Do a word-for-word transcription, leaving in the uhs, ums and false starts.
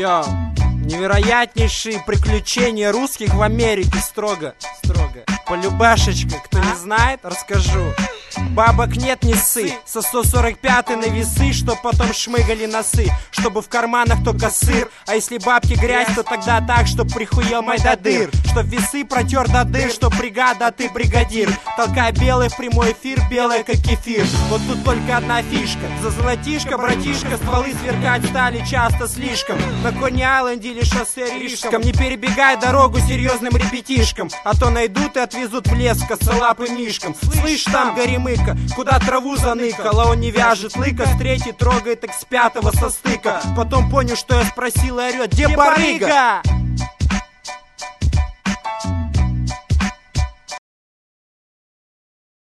Йоу, невероятнейшие приключения русских в Америке. Строго, строго. Полюбашечка, кто не знает, расскажу. Бабок нет, не ссы, со сто сорок пятой на весы, чтоб потом шмыгали носы, чтобы в карманах только сыр. А если бабки грязь, то тогда так, чтоб прихуел май до дыр, чтоб весы протер до дыр, чтоб бригада, а ты бригадир. Толкай белый в прямой эфир, белый как кефир. Вот тут только одна фишка: за золотишко, братишка, стволы сверкать стали часто слишком. На Кони-Айленде или шоссе Рижском не перебегай дорогу серьезным ребятишкам, а то найдут и отвезут в лес косолапым мишкам. Слышь, там горемыка, куда траву заныкал, а он не вяжет лыка, с третьей трогает, так с пятого со стыка. Потом понял, что я спросил, и орет: где барыга?